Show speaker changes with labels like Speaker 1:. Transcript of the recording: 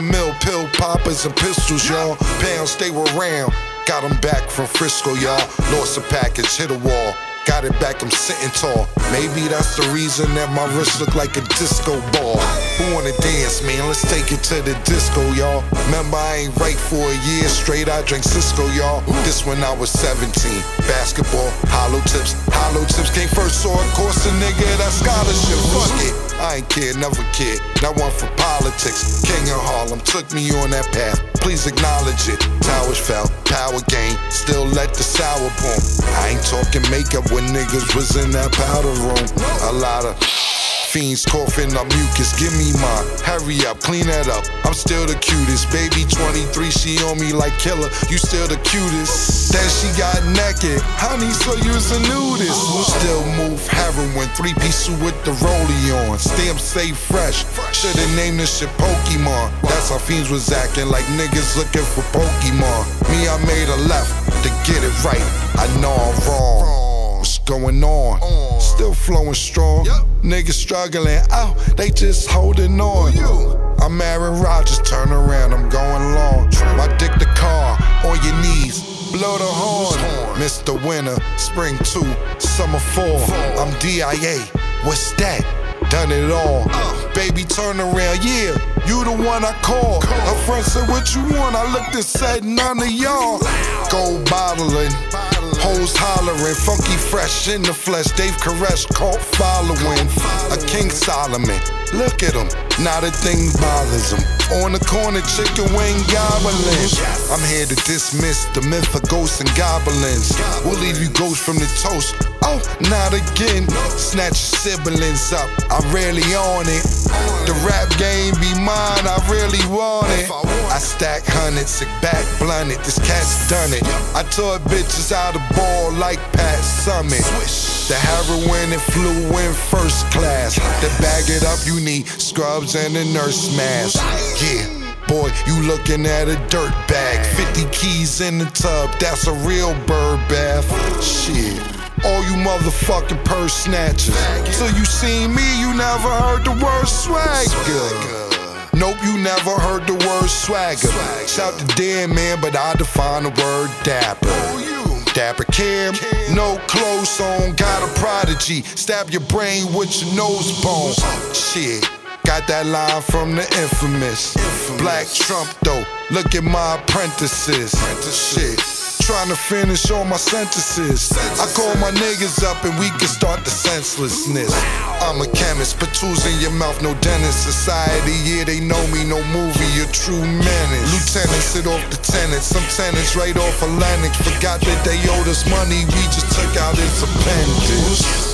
Speaker 1: $250,000 pill poppers and pistols, y'all. Pounds they were round. Got them back from Frisco, y'all. Lost a package, hit a wall. Got it back, I'm sitting tall. Maybe that's the reason that my wrist look like a disco ball. Who wanna dance, man? Let's take it to the disco, y'all. Remember, I ain't right for a year straight. I drank Cisco, y'all. This when I was 17. Basketball, hollow tips. Hollow tips came first, so of course a nigga that scholarship. Fuck it. I ain't care, never cared. Not one for politics. King of Harlem took me on that path. Please acknowledge it. Towers fell, power gain. Still let the sour boom. I ain't talking makeup when niggas was in that powder room. A lot of fiends coughing up mucus, give me mine. Hurry up, clean that up. I'm still the cutest. Baby 23, she on me like killer. You still the cutest. Then she got naked. Honey, so you's a nudist. Still move heroin, 3-piece suit with the rollie on. Stamp say fresh. Should've named this shit Pokemon. That's how fiends was acting like niggas looking for Pokemon. Me, I made a left to get it right. I know I'm wrong. What's going on? Still flowing strong. Niggas struggling, oh, they just holding on. I'm Aaron Rodgers, turn around, I'm going long. My dick the car, on your knees, blow the horn. Mr. Winter, spring 2, summer 4. I'm DIA, what's that? Done it all. Baby, turn around, yeah, you the one I called. A friend said, what you want? I looked and said, none of y'all. Gold bottling, hoes hollering, funky fresh in the flesh. Dave Koresh, cult following. A King Solomon, look at him, not a thing bothers him. On the corner, chicken wing gobbling. I'm here to dismiss the myth of ghosts and goblins. We'll leave you ghosts from the toast. Oh, not again. Snatch your siblings up, I'm really on it. The rap game be mine, I really want it. I stack hundreds, sick back blunted, this cat's done it. I tore bitches out of ball like Pat Summit. The heroin it flew in first class. To bag it up, you need scrubs and a nurse mask. Yeah, boy, you looking at a dirt bag. 50 keys in the tub, that's a real bird bath. Shit. All you motherfucking purse snatchers. Till you seen me, you never heard the word swagger. Nope, you never heard the word swagger. Shout to dead man, but I define the word dapper. Dapper Cam, no clothes on, got a prodigy. Stab your brain with your nose bone. Shit, got that line from the infamous Black Trump though, look at my apprentices. Shit, trying to finish all my sentences. I call my niggas up and we can start the senselessness. I'm a chemist, put tools in your mouth, no dentist. Society, yeah, they know me, no movie, a true menace. Lieutenants sit off the tenants, some tenants right off Atlantic. Forgot that they owed us money, we just took out its appendage.